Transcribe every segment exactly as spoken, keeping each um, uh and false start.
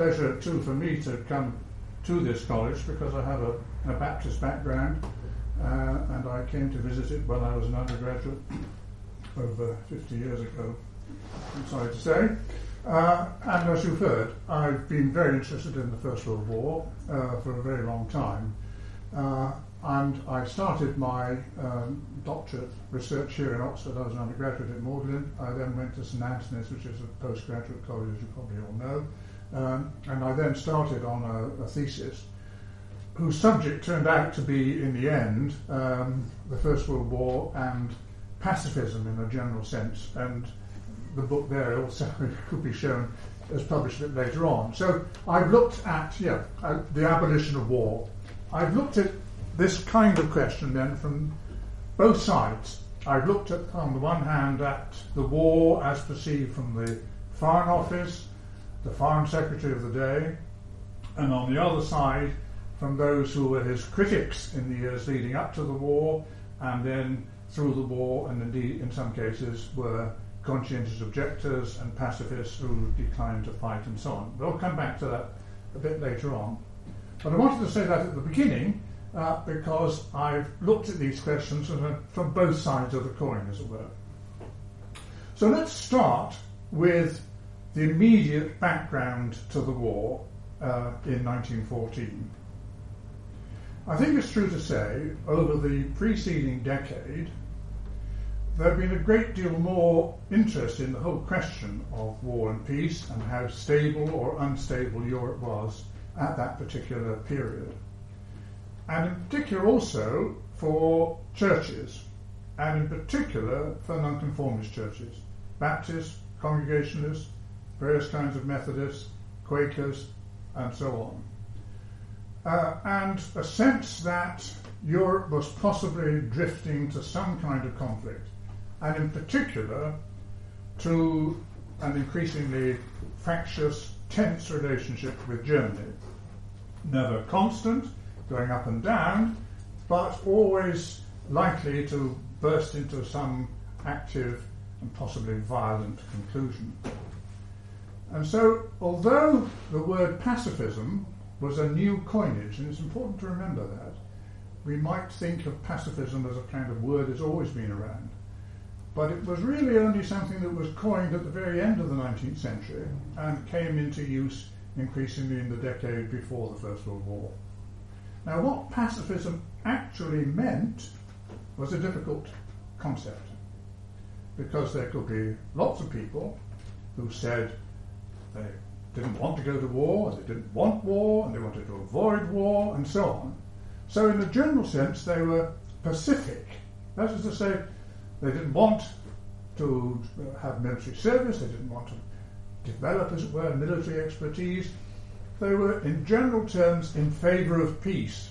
pleasure too for me to come to this college because I have a, a Baptist background, uh, and I came to visit it when I was an undergraduate over fifty years ago, I'm sorry to say. Uh, and as you've heard, I've been very interested in the First World War uh, for a very long time. Uh, and I started my um, doctorate research here in Oxford. I was an undergraduate at Magdalen. I then went to St Antony's, which is a postgraduate college, as you probably all know. Um, and I then started on a, a thesis whose subject turned out to be, in the end, um, the First World War and pacifism in a general sense. And the book there also could be shown as published a bit later on. So I've looked at, yeah, uh, the abolition of war. I've looked at this kind of question then from both sides. I've looked at, on the one hand, at the war as perceived from the Foreign Office, the Foreign Secretary of the day, and on the other side, from those who were his critics in the years leading up to the war, and then through the war, and indeed in some cases were conscientious objectors and pacifists who declined to fight and so on. We'll come back to that a bit later on. But I wanted to say that at the beginning uh, because I've looked at these questions from, from both sides of the coin, as it were. So let's start with the immediate background to the war uh, in nineteen fourteen. I think it's true to say, over the preceding decade, there had been a great deal more interest in the whole question of war and peace and how stable or unstable Europe was at that particular period. And in particular also for churches, and in particular for nonconformist churches, Baptists, Congregationalists, various kinds of Methodists, Quakers, and so on. Uh, and a sense that Europe was possibly drifting to some kind of conflict, and in particular to an increasingly fractious, tense relationship with Germany. Never constant, going up and down, but always likely to burst into some active and possibly violent conclusion. And so, although the word pacifism was a new coinage, and it's important to remember that, we might think of pacifism as a kind of word that's always been around. But it was really only something that was coined at the very end of the nineteenth century and came into use increasingly in the decade before the First World War. Now, what pacifism actually meant was a difficult concept, because there could be lots of people who said they didn't want to go to war, they didn't want war, and they wanted to avoid war, and so on. So in a general sense, they were pacific. That is to say, they didn't want to have military service, they didn't want to develop, as it were, military expertise. They were, in general terms, in favour of peace.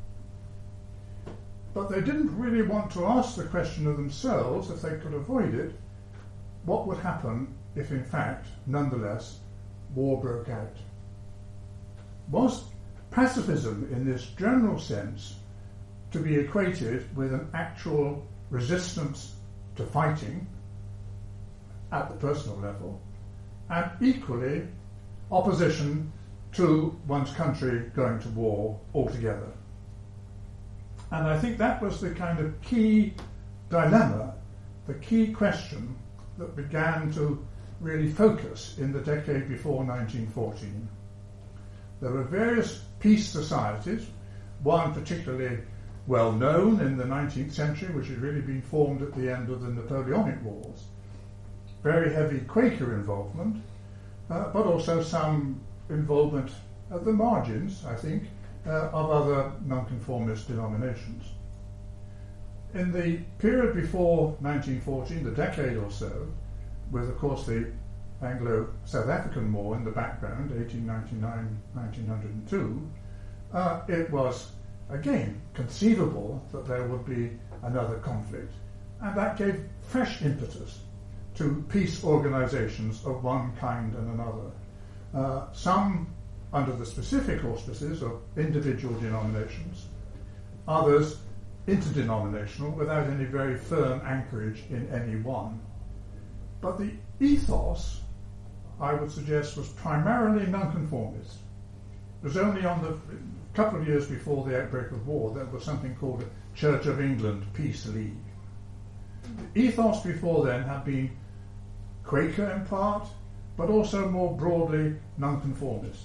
But they didn't really want to ask the question of themselves, if they could avoid it, what would happen if, in fact, nonetheless, war broke out. Was pacifism, in this general sense, to be equated with an actual resistance to fighting at the personal level, and equally opposition to one's country going to war altogether? And I think that was the kind of key dilemma, the key question that began to really focus in the decade before nineteen fourteen. There were various peace societies, one particularly well known in the nineteenth century, which had really been formed at the end of the Napoleonic Wars. Very heavy Quaker involvement, uh, but also some involvement at the margins, I think, uh, of other nonconformist denominations. In the period before nineteen fourteen, the decade or so, with, of course, the Anglo-South African War in the background, eighteen ninety-nine to nineteen oh two, uh, it was, again, conceivable that there would be another conflict. And that gave fresh impetus to peace organizations of one kind and another. Uh, some under the specific auspices of individual denominations, others interdenominational without any very firm anchorage in any one. But the ethos I would suggest, was primarily nonconformist. It was only on the a couple of years before the outbreak of war there was something called a Church of England Peace League. The ethos before then had been Quaker in part, but also more broadly nonconformist.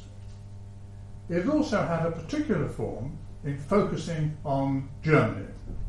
It also had a particular form in focusing on Germany.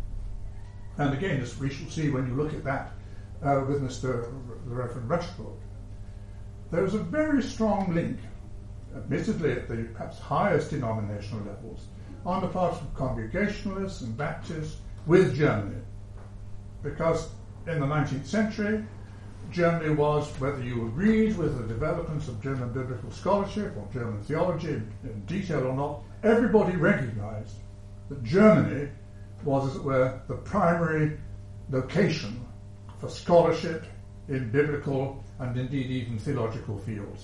And again, as we shall see when you look at that uh, with Mister the Reverend Rushbrook, there was a very strong link, admittedly at the perhaps highest denominational levels, on the part of Congregationalists and Baptists with Germany. Because in the nineteenth century, Germany was, whether you agreed with the developments of German biblical scholarship or German theology in, in detail or not, everybody recognized that Germany was, as it were, the primary location for scholarship in biblical and indeed even theological fields.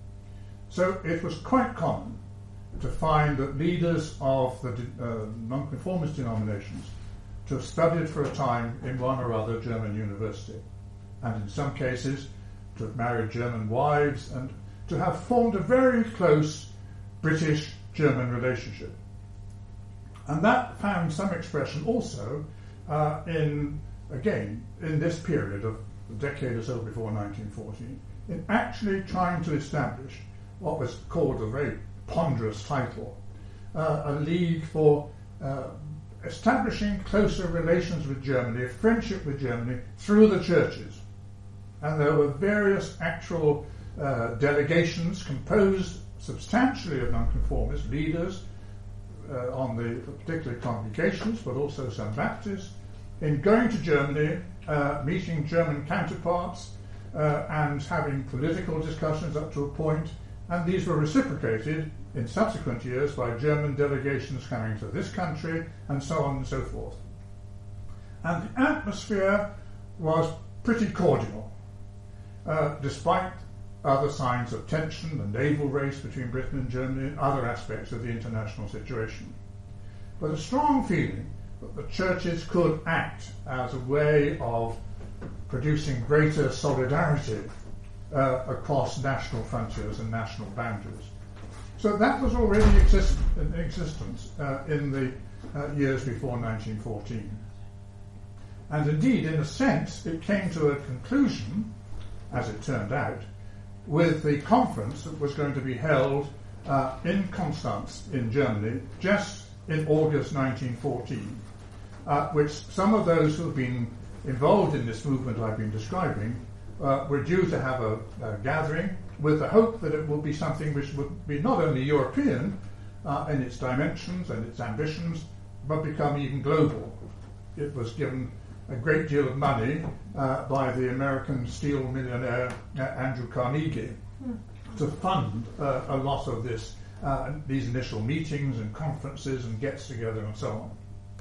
So it was quite common to find that leaders of the uh, nonconformist denominations to have studied for a time in one or other German university, and in some cases to have married German wives and to have formed a very close British-German relationship. And that found some expression also uh, in, again, in this period of a decade or so before nineteen fourteen, in actually trying to establish what was called a very ponderous title, uh, a league for uh, establishing closer relations with Germany, a friendship with Germany through the churches. And there were various actual uh, delegations composed substantially of nonconformist leaders uh, on the particularly congregations, but also some Baptists, in going to Germany, uh, meeting German counterparts, uh, and having political discussions up to a point. And these were reciprocated in subsequent years by German delegations coming to this country, and so on and so forth. And the atmosphere was pretty cordial, uh, despite other signs of tension, the naval race between Britain and Germany, and other aspects of the international situation. But a strong feeling that the churches could act as a way of producing greater solidarity uh, across national frontiers and national boundaries. So that was already exist- in existence uh, in the uh, years before nineteen fourteen. And indeed, in a sense, it came to a conclusion, as it turned out, with the conference that was going to be held uh, in Constance in Germany just in August nineteen fourteen, uh, which some of those who have been involved in this movement I've been describing uh, were due to have a, a gathering with the hope that it will be something which would be not only European uh, in its dimensions and its ambitions, but become even global. It was given a great deal of money uh, by the American steel millionaire uh, Andrew Carnegie mm. to fund uh, a lot of this, uh, these initial meetings and conferences and gets-together and so on.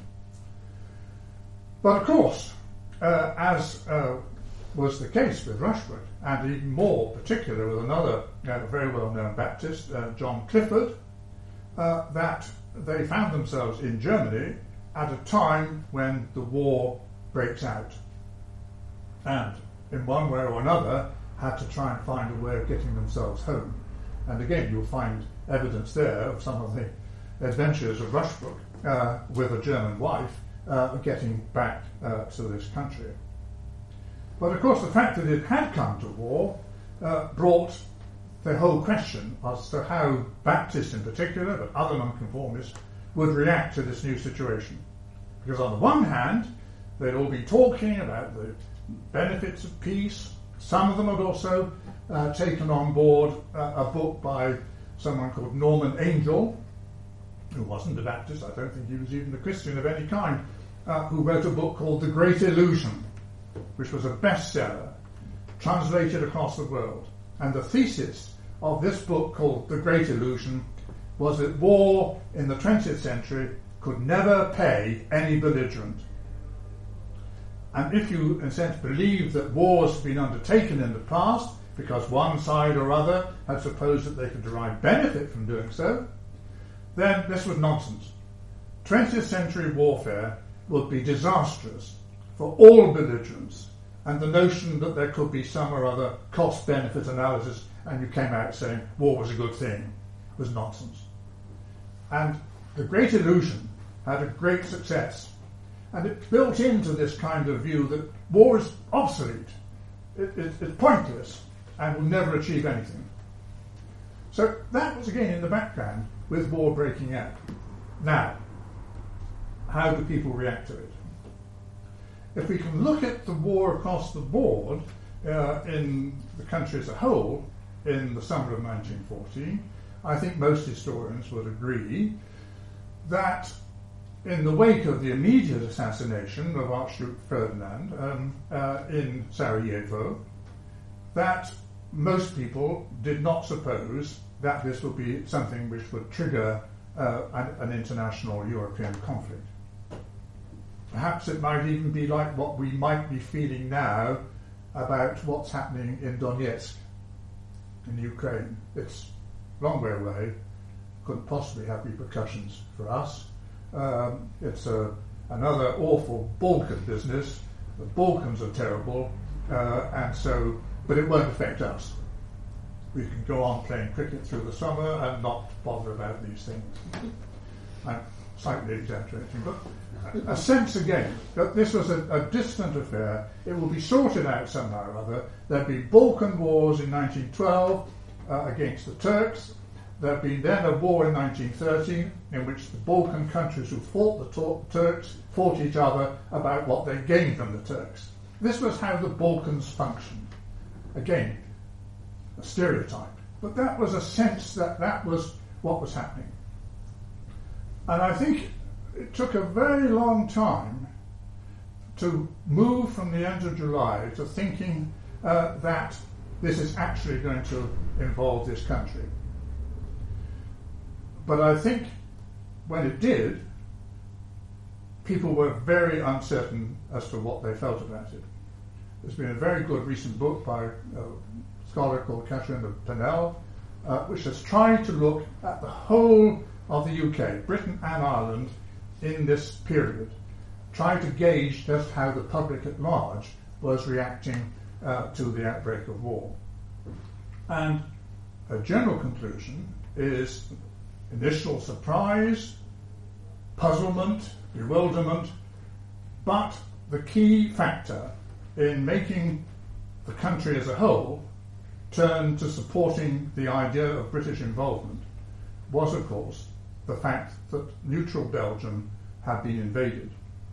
But of course, uh, as uh, was the case with Rushbrook, and even more particular with another uh, very well-known Baptist, uh, John Clifford, uh, that they found themselves in Germany at a time when the war breaks out, and in one way or another had to try and find a way of getting themselves home. And again, you'll find evidence there of some of the adventures of Rushbrook uh, with a German wife uh, getting back uh, to this country. But of course, the fact that it had come to war uh, brought the whole question as to how Baptists in particular, but other nonconformists, would react to this new situation. Because on the one hand, they'd all be talking about the benefits of peace. Some of them had also uh, taken on board uh, a book by someone called Norman Angell, who wasn't a Baptist, I don't think he was even a Christian of any kind, uh, who wrote a book called The Great Illusion, which was a bestseller, translated across the world. And the thesis of this book called The Great Illusion was that war in the twentieth century could never pay any belligerent. And if you, in a sense, believe that wars have been undertaken in the past because one side or other had supposed that they could derive benefit from doing so, then this was nonsense. twentieth century warfare would be disastrous for all belligerents, and the notion that there could be some or other cost-benefit analysis and you came out saying war was a good thing, was nonsense. And The Great Illusion had a great success, and it built into this kind of view that war is obsolete, it, it, it's pointless, and will never achieve anything. So that was again in the background with war breaking out. Now, how do people react to it? If we can look at the war across the board uh, in the country as a whole in the summer of nineteen fourteen, I think most historians would agree that in the wake of the immediate assassination of Archduke Ferdinand um, uh, in Sarajevo, that most people did not suppose that this would be something which would trigger uh, an, an international European conflict. Perhaps it might even be like what we might be feeling now about what's happening in Donetsk, in Ukraine. It's a long way away, couldn't possibly have repercussions for us. Um, it's a, another awful Balkan business. The Balkans are terrible, uh, and so, but it won't affect us. We can go on playing cricket through the summer and not bother about these things. I'm slightly exaggerating, but a sense again that this was a, a distant affair. It will be sorted out somehow or other. There'd been Balkan wars in nineteen twelve uh, against the Turks. There'd been then a war in nineteen thirteen in which the Balkan countries who fought the Tur- Turks fought each other about what they gained from the Turks. This was how the Balkans functioned. Again, a stereotype. But that was a sense that that was what was happening. And I think it took a very long time to move from the end of July to thinking uh, that this is actually going to involve this country. But I think when it did, people were very uncertain as to what they felt about it. There's been a very good recent book by a scholar called Catherine Pennell, uh, which has tried to look at the whole of the U K, Britain and Ireland, in this period, trying to gauge just how the public at large was reacting uh, to the outbreak of war. And a general conclusion is initial surprise, puzzlement, bewilderment, but the key factor in making the country as a whole turn to supporting the idea of British involvement was, of course, the fact that neutral Belgium had been invaded.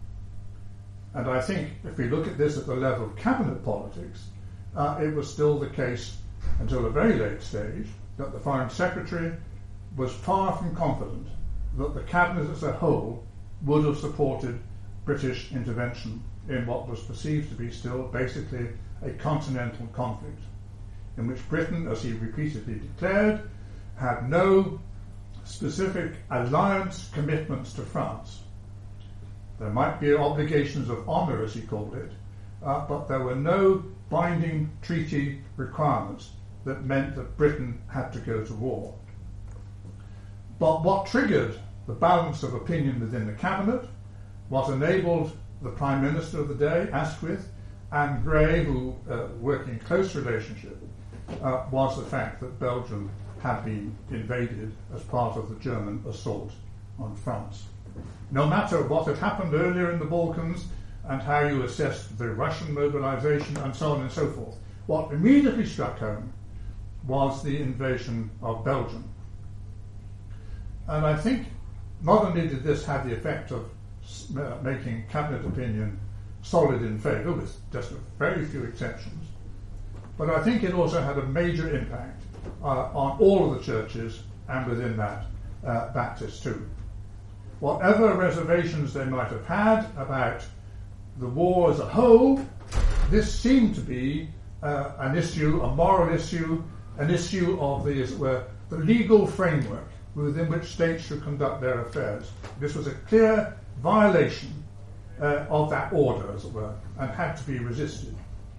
And I think if we look at this at the level of cabinet politics, uh, it was still the case until a very late stage that the Foreign Secretary was far from confident that the cabinet as a whole would have supported British intervention in what was perceived to be still basically a continental conflict, in which Britain, as he repeatedly declared, had no specific alliance commitments to France. There might be obligations of honour, as he called it, uh, but there were no binding treaty requirements that meant that Britain had to go to war. But what triggered the balance of opinion within the cabinet, what enabled the Prime Minister of the day, Asquith, and Grey, who uh, worked in close relationship, uh, was the fact that Belgium had been invaded as part of the German assault on France. No matter what had happened earlier in the Balkans and how you assessed the Russian mobilization and so on and so forth, what immediately struck home was the invasion of Belgium. And I think not only did this have the effect of uh, making cabinet opinion solid in favour, with just a very few exceptions, but I think it also had a major impact uh, on all of the churches, and within that, uh, Baptists too. Whatever reservations they might have had about the war as a whole, this seemed to be uh, an issue, a moral issue, an issue of the, as it were, the legal framework within which states should conduct their affairs. This was a clear violation uh, of that order, as it were, and had to be resisted.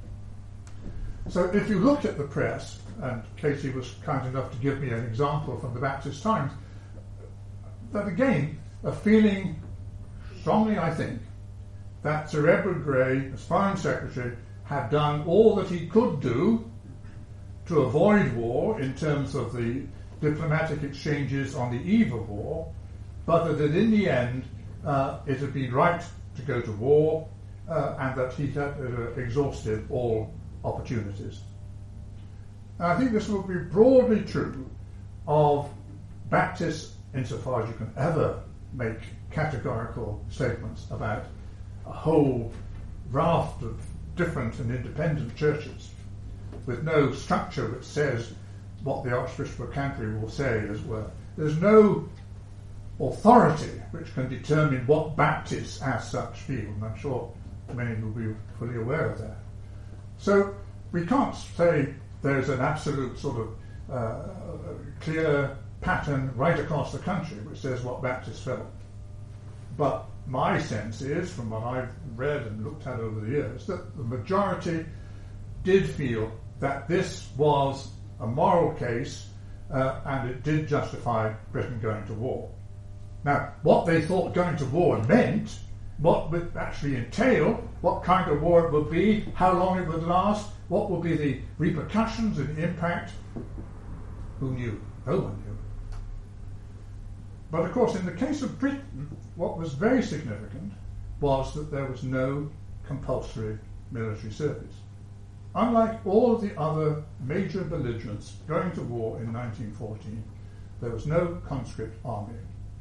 So if you looked at the press, and Katie was kind enough to give me an example from the Baptist Times, that again, a feeling, strongly I think, that Sir Edward Grey, as Foreign Secretary, had done all that he could do to avoid war in terms of the diplomatic exchanges on the eve of war, but that in the end uh, it had been right to go to war uh, and that he had uh, exhausted all opportunities. And I think this will be broadly true of Baptists insofar as you can ever make categorical statements about a whole raft of different and independent churches with no structure which says what the Archbishop of Canterbury will say, as well. There's no authority which can determine what Baptists as such feel, and I'm sure many will be fully aware of that. So we can't say there's an absolute sort of uh, clear pattern right across the country which says what Baptists felt. But my sense is, from what I've read and looked at over the years, that the majority did feel that this was a moral case uh, and it did justify Britain going to war. Now, what they thought going to war meant, what would actually entail, what kind of war it would be, how long it would last, what would be the repercussions and impact, who knew? No one knew. But of course, in the case of Britain, what was very significant was that there was no compulsory military service. Unlike all of the other major belligerents going to war in nineteen fourteen, there was no conscript army.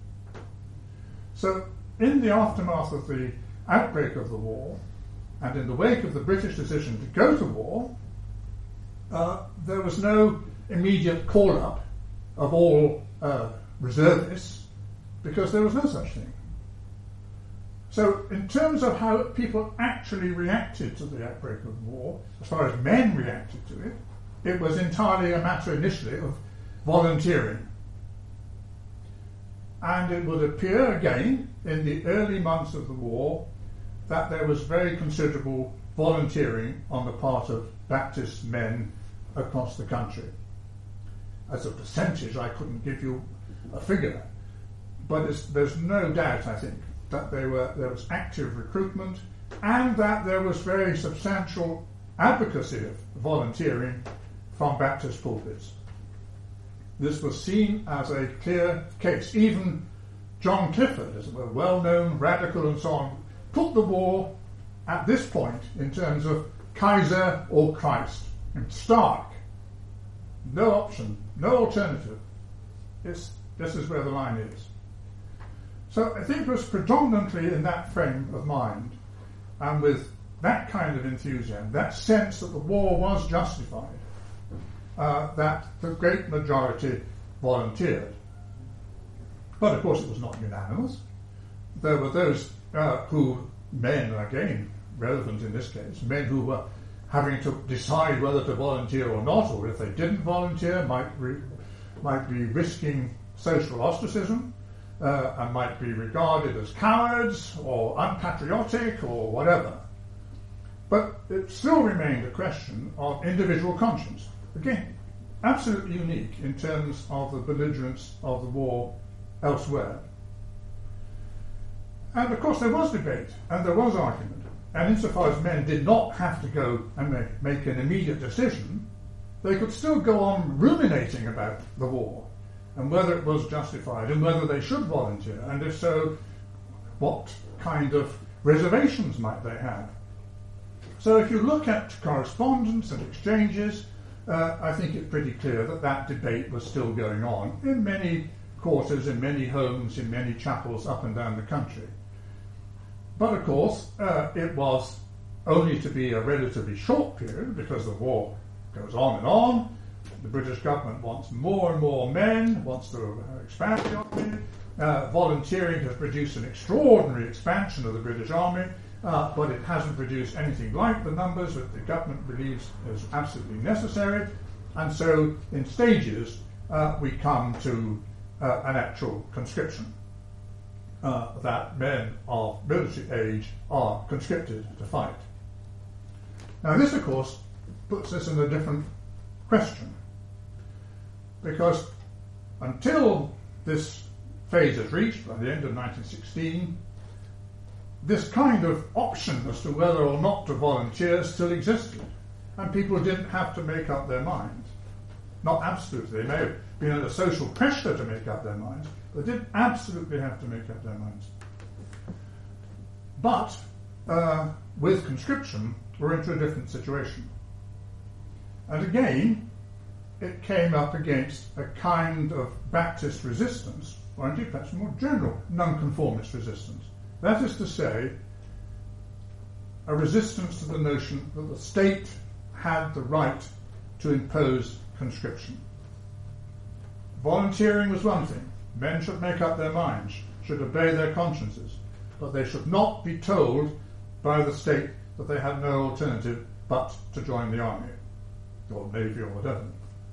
So, in the aftermath of the outbreak of the war, and in the wake of the British decision to go to war, uh, there was no immediate call-up of all uh, reservists, because there was no such thing. So, in terms of how people actually reacted to the outbreak of war, as far as men reacted to it, it was entirely a matter initially of volunteering. And it would appear again in the early months of the war that there was very considerable volunteering on the part of Baptist men across the country. As a percentage, I couldn't give you a figure, but it's, there's no doubt, I think, that they were, there was active recruitment and that there was very substantial advocacy of volunteering from Baptist pulpits. This was seen as a clear case. Even John Clifford, as a well-known radical and so on, put the war at this point in terms of Kaiser or Christ. And stark. No option, no alternative. It's, this is where the line is. So I think it was predominantly in that frame of mind and with that kind of enthusiasm, that sense that the war was justified, uh, that the great majority volunteered. But of course it was not unanimous. There were those uh, who, men again, relevant in this case, men who were having to decide whether to volunteer or not, or if they didn't volunteer, might, re- might be risking social ostracism. Uh, and might be regarded as cowards or unpatriotic or whatever. But it still remained a question of individual conscience. Again, absolutely unique in terms of the belligerence of the war elsewhere. And of course there was debate and there was argument. And insofar as men did not have to go and make, make an immediate decision, they could still go on ruminating about the war and whether it was justified, and whether they should volunteer, and if so, what kind of reservations might they have. So if you look at correspondence and exchanges, uh, I think it's pretty clear that that debate was still going on in many quarters, in many homes, in many chapels up and down the country. But of course, uh, it was only to be a relatively short period, because the war goes on and on. The British government wants more and more men, wants to expand the army. Uh, volunteering has produced an extraordinary expansion of the British army, uh, but it hasn't produced anything like the numbers that the government believes is absolutely necessary. And so, in stages, uh, we come to uh, an actual conscription, uh, that men of military age are conscripted to fight. Now, this, of course, puts us in a different question. Because until this phase is reached by the end of nineteen sixteen, this kind of option as to whether or not to volunteer still existed, and people didn't have to make up their minds. not absolutely. They may have been under social pressure to make up their minds, but they did absolutely have to make up their minds. But uh, with conscription, we're into a different situation. And again, it came up against a kind of Baptist resistance, or indeed perhaps more general nonconformist resistance. That is to say, a resistance to the notion that the state had the right to impose conscription. Volunteering was one thing. Men should make up their minds, should obey their consciences, but they should not be told by the state that they had no alternative but to join the army, or navy, or whatever.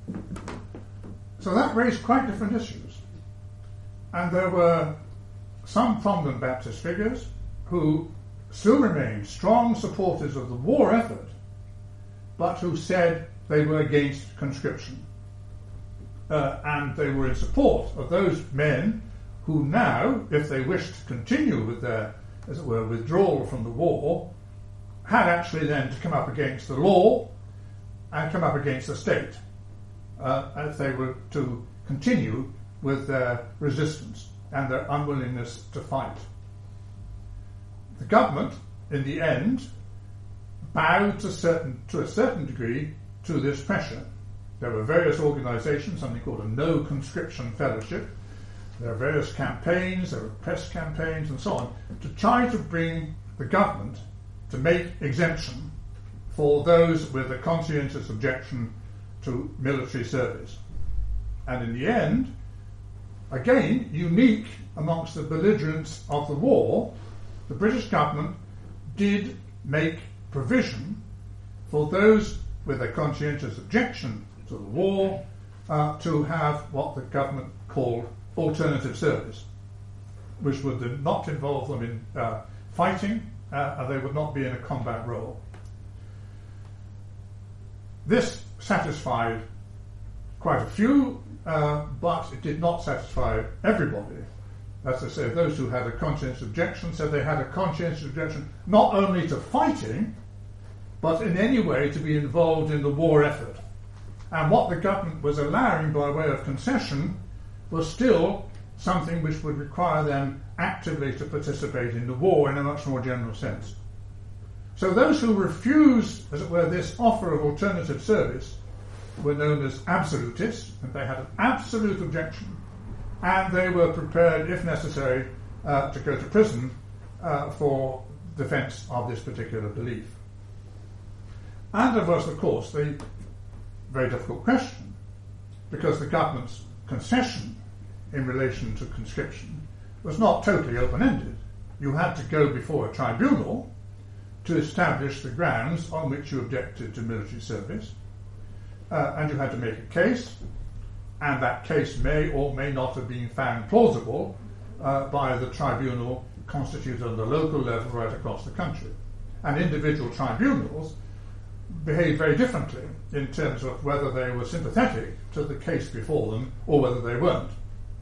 So that raised quite different issues. And there were some prominent Baptist figures who still remained strong supporters of the war effort, but who said they were against conscription. Uh, and they were in support of those men who now, if they wished to continue with their, as it were, withdrawal from the war, had actually then to come up against the law and come up against the state, uh, if they were to continue with their resistance and their unwillingness to fight. The government, in the end, bowed to, certain, to a certain degree to this pressure. There were various organisations, something called a No Conscription Fellowship. There are various campaigns, there were press campaigns and so on, to try to bring the government to make exemption for those with a conscientious objection to military service. And in the end, again, unique amongst the belligerents of the war, the British government did make provision for those with a conscientious objection to the war uh, to have what the government called alternative service, which would not involve them in uh, fighting, uh, and they would not be in a combat role. This satisfied quite a few, uh, but it did not satisfy everybody. As I say, those who had a conscientious objection said they had a conscientious objection not only to fighting, but in any way to be involved in the war effort. And what the government was allowing by way of concession was still something which would require them actively to participate in the war in a much more general sense. So those who refused, as it were, this offer of alternative service were known as absolutists, and they had an absolute objection, and they were prepared, if necessary, uh, to go to prison uh, for defence of this particular belief. And there was, of course, the very difficult question, because the government's concession in relation to conscription was not totally open-ended. You had to go before a tribunal to establish the grounds on which you objected to military service, uh, and you had to make a case, and that case may or may not have been found plausible uh, by the tribunal constituted on the local level right across the country. And individual tribunals behaved very differently in terms of whether they were sympathetic to the case before them or whether they weren't.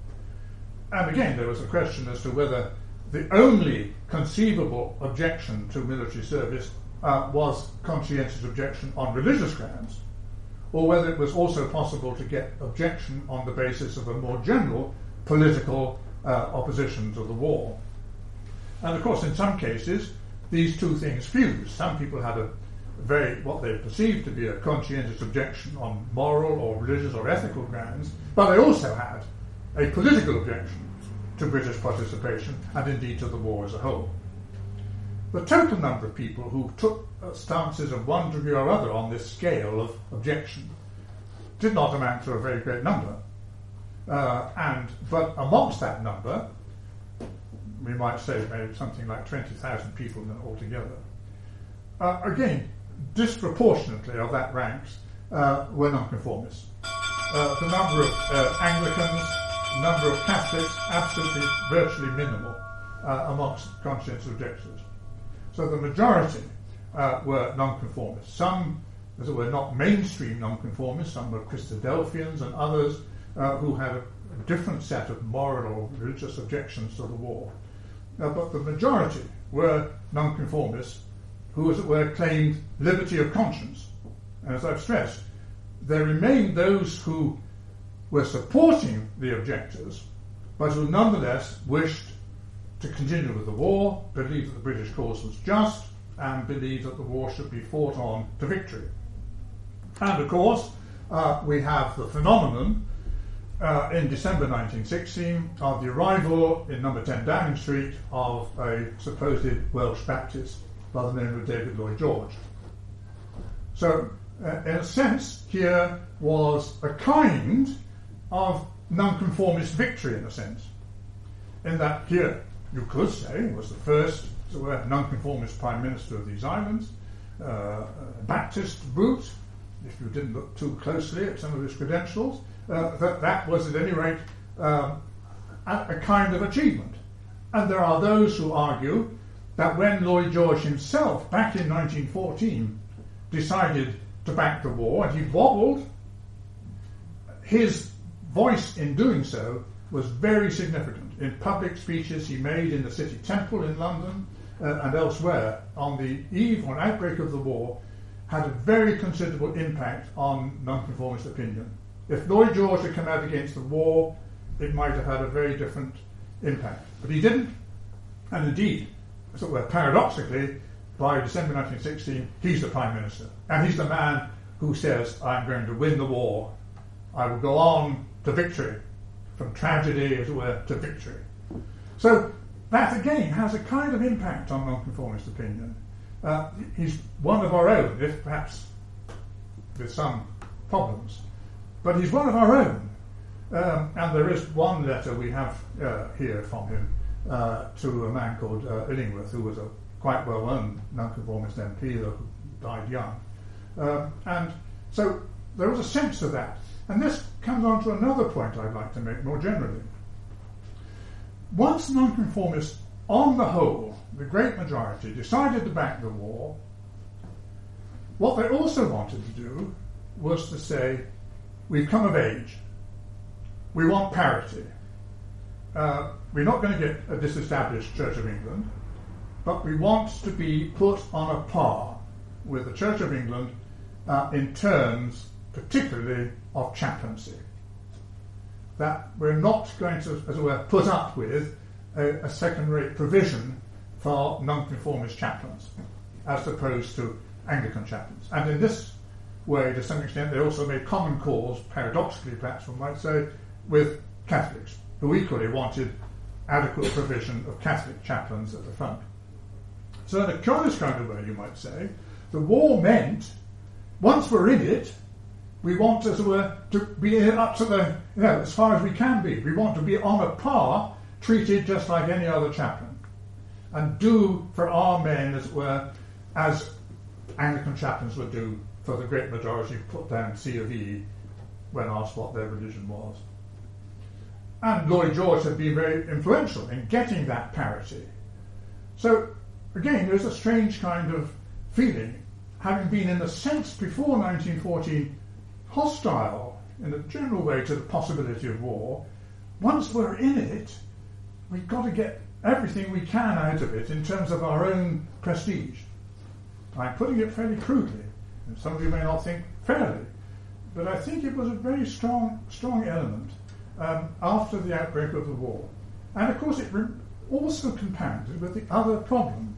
And again, there was a question as to whether the only conceivable objection to military service uh, was conscientious objection on religious grounds, or whether it was also possible to get objection on the basis of a more general political uh, opposition to the war. And of course, in some cases, these two things fused. Some people had a very, what they perceived to be a conscientious objection on moral or religious or ethical grounds, but they also had a political objection to British participation and indeed to the war as a whole. The total number of people who took uh, stances of one degree or other on this scale of objection did not amount to a very great number. Uh, and but amongst that number, we might say maybe something like twenty thousand people altogether. Uh, again, disproportionately of that ranks uh, were nonconformists. Uh, the number of uh, Anglicans, the number of Catholics, absolutely virtually minimal uh, amongst conscientious objectors. So the majority uh, were nonconformists. Some, as it were, not mainstream nonconformists, some were Christadelphians and others uh, who had a, a different set of moral or religious objections to the war. Uh, but the majority were nonconformists who, as it were, claimed liberty of conscience. And as I've stressed, there remained those who were supporting the objectors, but who nonetheless wished to continue with the war, believed that the British cause was just, and believed that the war should be fought on to victory. And of course, uh, we have the phenomenon uh, in December nineteen sixteen of the arrival in number ten Downing Street of a supposed Welsh Baptist by the name of David Lloyd George. So, uh, in a sense, here was a kind of nonconformist victory, in a sense, in that here, you could say, was the first so, uh, nonconformist Prime Minister of these islands, uh, a Baptist route, if you didn't look too closely at some of his credentials, uh, that that was at any rate um, a, a kind of achievement. And there are those who argue that when Lloyd George himself, back in nineteen fourteen, decided to back the war, and he wobbled, his voice in doing so was very significant. In public speeches he made in the City Temple in London uh, and elsewhere on the eve or outbreak of the war, had a very considerable impact on nonconformist opinion. If Lloyd George had come out against the war, it might have had a very different impact. But he didn't, and indeed, sort of paradoxically, by December nineteen sixteen, he's the Prime Minister. And he's the man who says, I'm going to win the war. I will go on to victory, from tragedy, as it were, to victory. So that, again, has a kind of impact on nonconformist opinion. Uh, he's one of our own, if perhaps with some problems. But he's one of our own. Um, and there is one letter we have uh, here from him uh, to a man called uh, Illingworth, who was a quite well-known nonconformist M P who died young. Um, and so there was a sense of that. And this comes on to another point I'd like to make more generally. Once nonconformists, on the whole, the great majority, decided to back the war, what they also wanted to do was to say, we've come of age. We want parity. Uh, we're not going to get a disestablished Church of England, but we want to be put on a par with the Church of England uh, in terms particularly of chaplaincy. That we're not going to, as it were, put up with a, a second-rate provision for nonconformist chaplains, as opposed to Anglican chaplains. And in this way, to some extent, they also made common cause, paradoxically perhaps one might say, with Catholics, who equally wanted adequate provision of Catholic chaplains at the front. So in a curious kind of way, you might say, the war meant, once we're in it, we want, as it were, to be up to the, you know, as far as we can be. We want to be on a par, treated just like any other chaplain, and do for our men, as it were, as Anglican chaplains would do for the great majority who put down C of E when asked what their religion was. And Lloyd George had been very influential in getting that parity. So, again, there's a strange kind of feeling, having been in a sense before nineteen fourteen hostile in a general way to the possibility of war. Once we're in it, we've got to get everything we can out of it in terms of our own prestige. I'm putting it fairly crudely, and some of you may not think fairly, but I think it was a very strong, strong element um, after the outbreak of the war. And of course it re- also compounded with the other problem.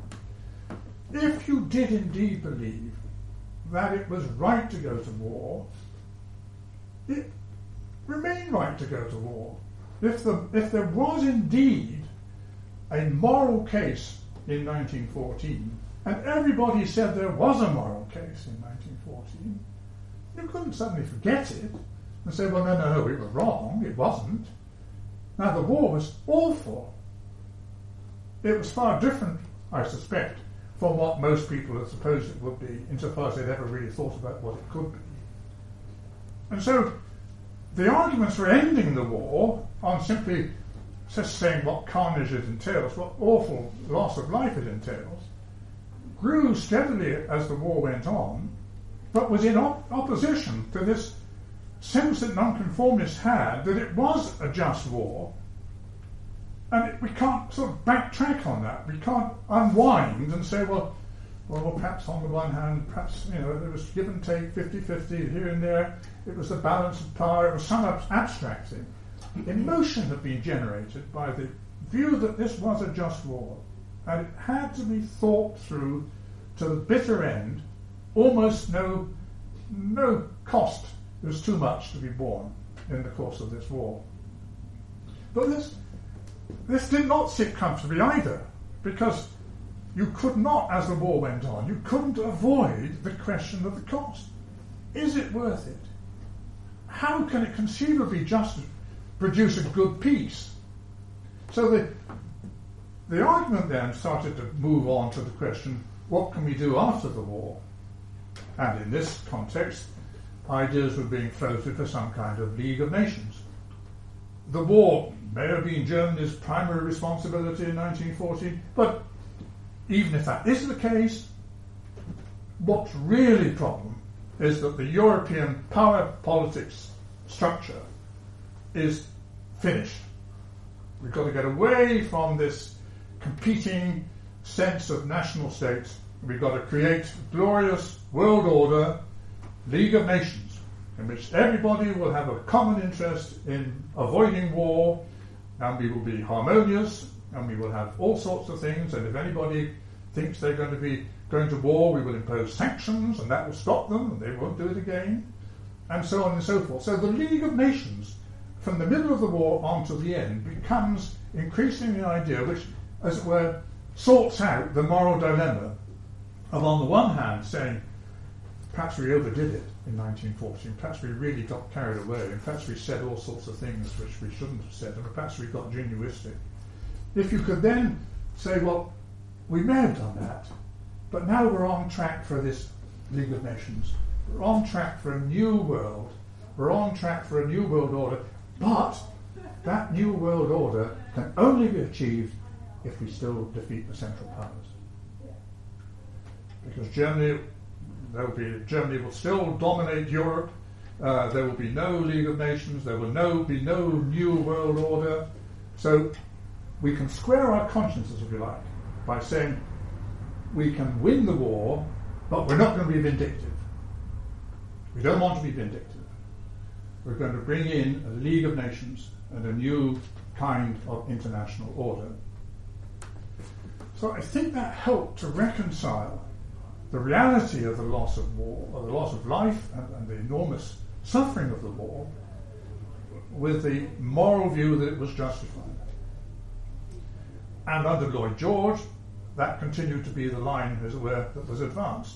If you did indeed believe that it was right to go to war, it remained right to go to war. If the if there was indeed a moral case in nineteen fourteen, and everybody said there was a moral case in nineteen fourteen, you couldn't suddenly forget it and say, well, no, no, no, we were wrong, it wasn't. Now, the war was awful. It was far different, I suspect, from what most people had supposed it would be, insofar as they'd ever really thought about what it could be. And so the arguments for ending the war on simply just saying what carnage it entails, what awful loss of life it entails, grew steadily as the war went on, but was in op- opposition to this sense that nonconformists had that it was a just war. And it, we can't sort of backtrack on that. We can't unwind and say, well, Well, perhaps on the one hand, perhaps, you know, there was give and take, fifty-fifty here and there. It was the balance of power. It was some ab- abstract thing. Emotion had been generated by the view that this was a just war, and it had to be thought through to the bitter end. Almost no, no cost was too much to be borne in the course of this war. But this, this did not sit comfortably either, because you could not, as the war went on, you couldn't avoid the question of the cost. Is it worth it? How can it conceivably just produce a good peace? So the, the argument then started to move on to the question, what can we do after the war? And in this context, ideas were being floated for some kind of League of Nations. The war may have been Germany's primary responsibility in nineteen fourteen, but even if that is the case, what's really a problem is that the European power politics structure is finished. We've got to get away from this competing sense of national states. We've got to create a glorious world order, League of Nations, in which everybody will have a common interest in avoiding war, and we will be harmonious, and we will have all sorts of things, and if anybody thinks they're going to be going to war, we will impose sanctions, and that will stop them, and they won't do it again, and so on and so forth. So the League of Nations, from the middle of the war on to the end, becomes increasingly an idea which, as it were, sorts out the moral dilemma of, on the one hand, saying, perhaps we overdid it in nineteen fourteen, perhaps we really got carried away, and perhaps we said all sorts of things which we shouldn't have said, and perhaps we got jingoistic. If you could then say, well, we may have done that, but now we're on track for this League of Nations. We're on track for a new world. We're on track for a new world order, but that new world order can only be achieved if we still defeat the Central Powers. Because Germany, there will be, Germany will still dominate Europe. Uh, there will be no League of Nations. There will no, be no new world order. So we can square our consciences, if you like, by saying we can win the war, but we're not going to be vindictive. We don't want to be vindictive. We're going to bring in a League of Nations and a new kind of international order. So I think that helped to reconcile the reality of the loss of war, or the loss of life, and, and the enormous suffering of the war, with the moral view that it was justified. And under Lloyd George, that continued to be the line, as it were, that was advanced.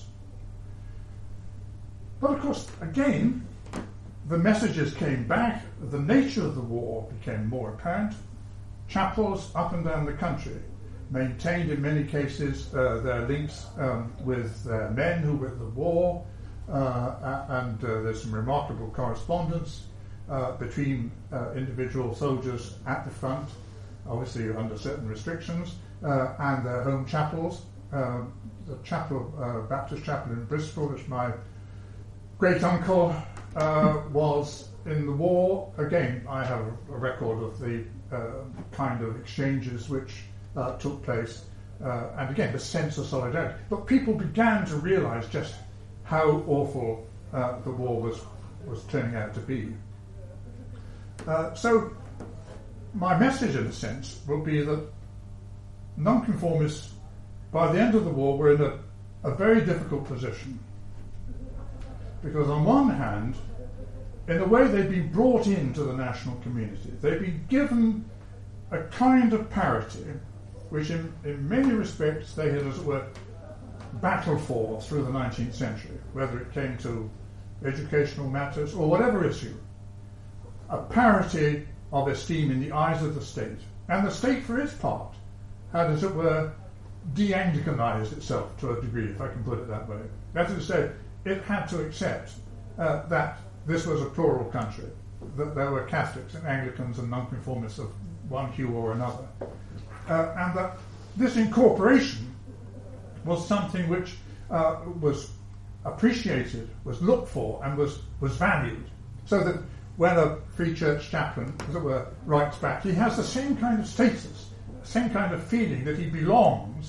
But of course, again, the messages came back, the nature of the war became more apparent. Chapels up and down the country maintained in many cases uh, their links um, with uh, men who were at the war, uh, and uh, there's some remarkable correspondence uh, between uh, individual soldiers at the front, obviously under certain restrictions, uh, and their home chapels. Uh, the chapel, uh, Baptist Chapel in Bristol, which my great uncle uh, was in the war. Again, I have a record of the uh, kind of exchanges which uh, took place, uh, and again, the sense of solidarity. But people began to realise just how awful uh, the war was was turning out to be. Uh, so, my message, in a sense, will be that nonconformists, by the end of the war, were in a, a very difficult position. Because on one hand, in a way they'd been brought into the national community. They'd been given a kind of parity, which in, in many respects they had, as it were, battled for through the nineteenth century, whether it came to educational matters or whatever issue. A parity of esteem in the eyes of the state. And the state, for its part, had, as it were, de-Anglicanized itself to a degree, if I can put it that way. That is to say, it had to accept uh, that this was a plural country, that there were Catholics and Anglicans and nonconformists of one hue or another, uh, and that this incorporation was something which uh, was appreciated, was looked for, and was, was valued, so that when a Free Church chaplain, as it were, writes back, he has the same kind of status, the same kind of feeling that he belongs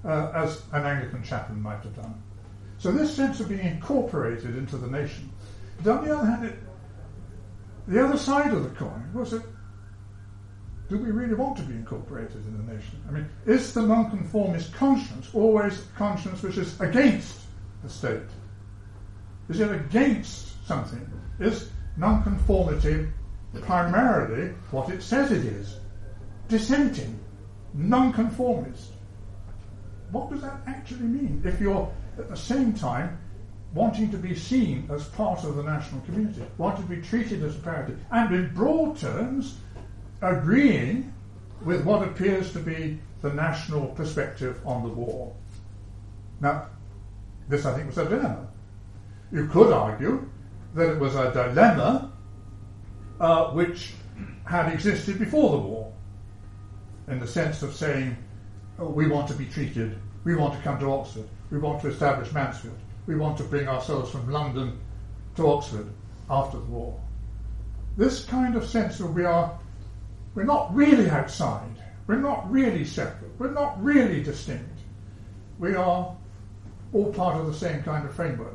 uh, as an Anglican chaplain might have done. So this sense of being incorporated into the nation. But on the other hand, it, the other side of the coin was that, do we really want to be incorporated in the nation? I mean, is the nonconformist conscience always a conscience which is against the state? Is it against something? Is nonconformity primarily what it says it is? Dissenting, nonconformist. What does that actually mean if you're at the same time wanting to be seen as part of the national community, wanting to be treated as a parity, and in broad terms agreeing with what appears to be the national perspective on the war? Now, this I think was a dilemma. You could argue that it was a dilemma uh, which had existed before the war, in the sense of saying, oh, we want to be treated, we want to come to Oxford, we want to establish Mansfield, we want to bring ourselves from London to Oxford after the war. This kind of sense of we are, we're not really outside, we're not really separate, we're not really distinct, we are all part of the same kind of framework.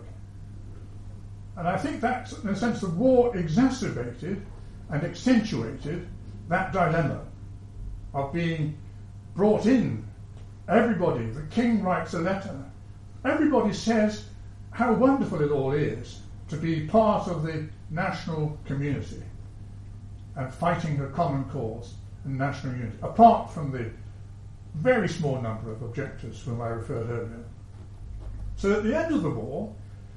And I think that, in a sense, the war exacerbated and accentuated that dilemma of being brought in. Everybody, the king writes a letter. Everybody says how wonderful it all is to be part of the national community and fighting a common cause in national unity, apart from the very small number of objectors whom I referred earlier. So at the end of the war,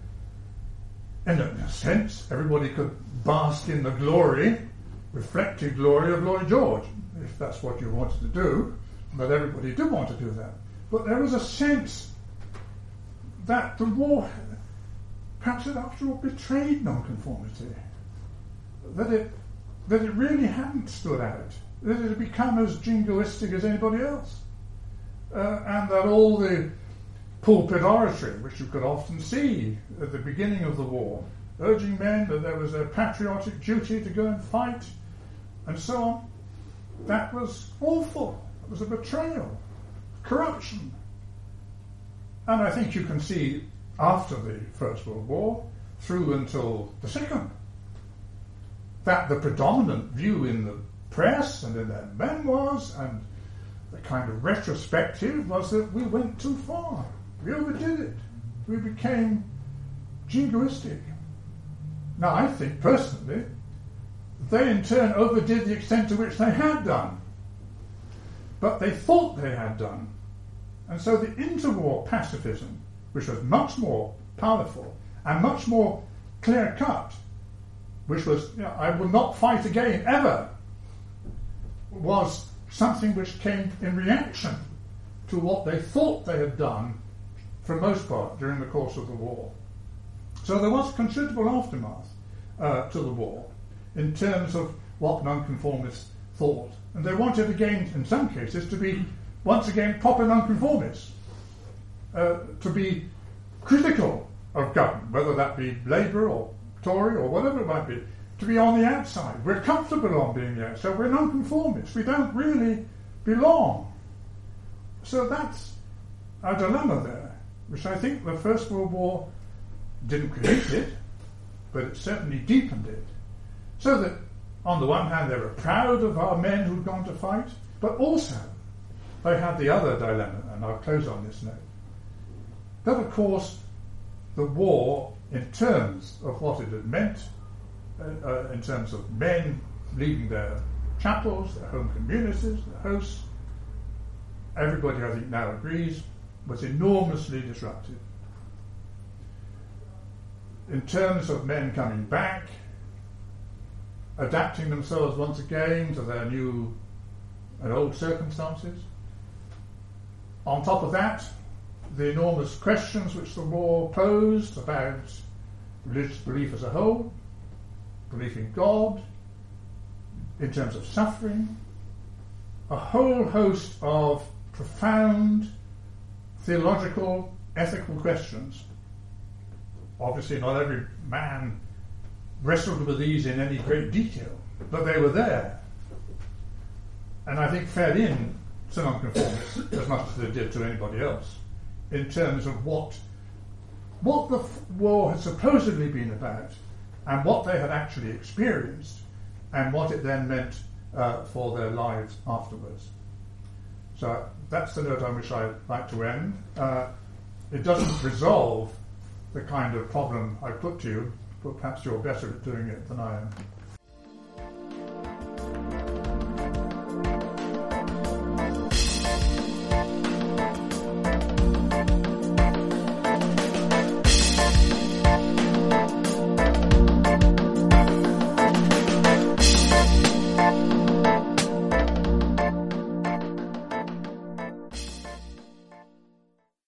in a sense, everybody could bask in the glory, reflected glory of Lloyd George, if that's what you wanted to do. But everybody did want to do that. But there was a sense that the war, perhaps it after all betrayed nonconformity, that it that it really hadn't stood out, that it had become as jingoistic as anybody else, uh, and that all the pulpit oratory, which you could often see at the beginning of the war, urging men that there was a patriotic duty to go and fight, and so on, that was awful. It was a betrayal, corruption. And I think you can see after the First World War, through until the Second, that the predominant view in the press and in their memoirs and the kind of retrospective was that we went too far. We overdid it. We became jingoistic. Now, I think personally, they in turn overdid the extent to which they had done. But they thought they had done. And so the interwar pacifism, which was much more powerful and much more clear-cut, which was, you know, I will not fight again, ever, was something which came in reaction to what they thought they had done for the most part during the course of the war. So there was considerable aftermath uh, to the war in terms of what nonconformists thought. And they wanted again, in some cases, to be once again proper nonconformists, uh, to be critical of government, whether that be Labour or Tory or whatever it might be, to be on the outside. We're comfortable on being the outside. We're nonconformists. We don't really belong. So that's a dilemma there, which I think the First World War didn't create it, but it certainly deepened it. So that, on the one hand, they were proud of our men who'd gone to fight, but also they had the other dilemma, and I'll close on this note, that, of course, the war, in terms of what it had meant, uh, uh, in terms of men leaving their chapels, their home communities, their hosts, everybody, I think, now agrees, was enormously disruptive. In terms of men coming back, adapting themselves once again to their new and old circumstances. On top of that, the enormous questions which the war posed about religious belief as a whole, belief in God, in terms of suffering, a whole host of profound theological, ethical questions. Obviously not every man wrestled with these in any great detail, but they were there. And I think fed in to nonconformists as much as they did to anybody else, in terms of what what the f- war had supposedly been about, and what they had actually experienced, and what it then meant uh, for their lives afterwards. So that's the note on which I'd like to end. Uh, it doesn't resolve the kind of problem I put to you, but perhaps you're better at doing it than I am.